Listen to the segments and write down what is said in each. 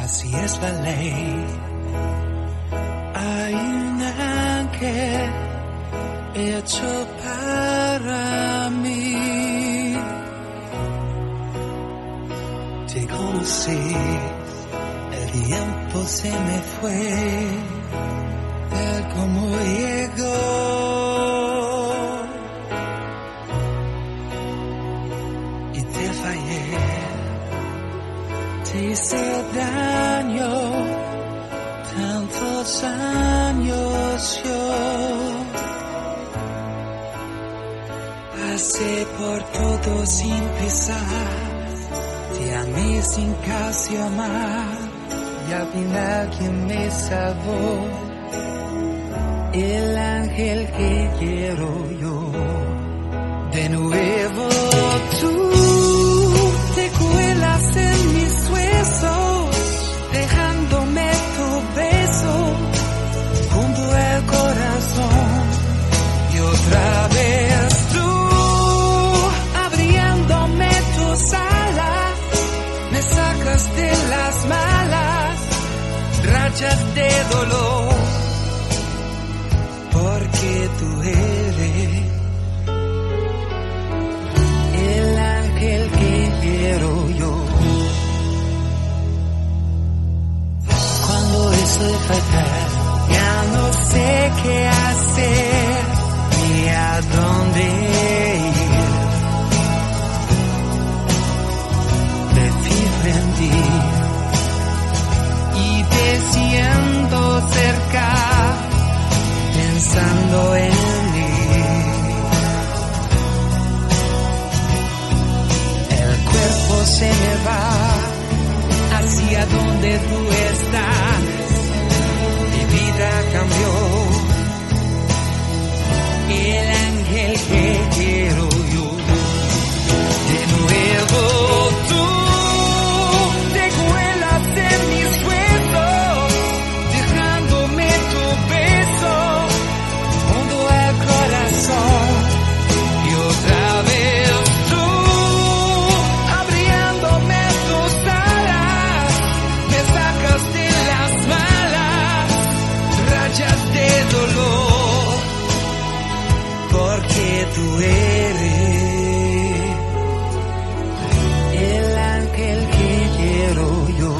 Así es la ley. Hay un ángel hecho para mí. Te conocí, el tiempo se me fue, tal como llegó. Y te fallé, te hice daño, tantos años yo pasé por todo sin pisar, te amé sin casi amar, y al final quien me salvó, el ángel que quiero yo. De nuevo tú te cuelas en mis huesos, dejándome tu beso junto al corazón. Y otra vez tú, abriéndome tus alas, me sacas de las malas rachas de dolor, porque tú eres el ángel que quiero yo. Cuando estoy fatal, ya no sé qué hacer ni a dónde ir. Prefiero en ti y te siento cerca, pensando en mí. El cuerpo se me va hacia donde tú estás. Mi vida cambió, el ángel que quiero yo. De nuevo tú te cuelas en mis huesos, dejándome tu beso junto al corazón. Y otra vez tú, abriéndome tus alas, me sacas de las malas rayas de dolor, porque tú eres el ángel que quiero yo.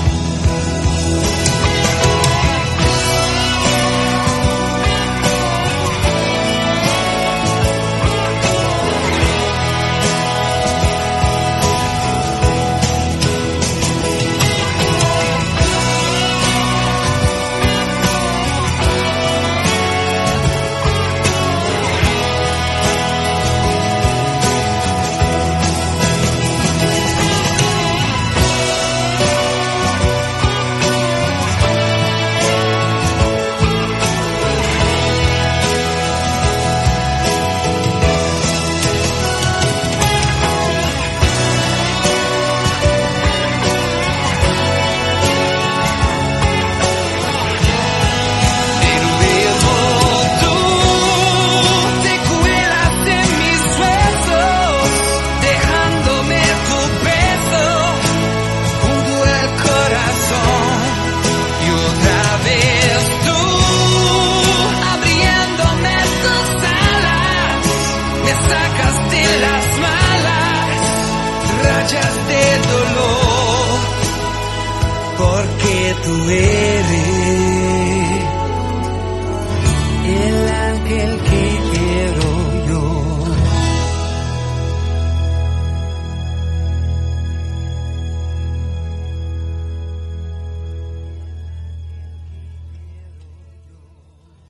De dolor, porque tú eres el ángel que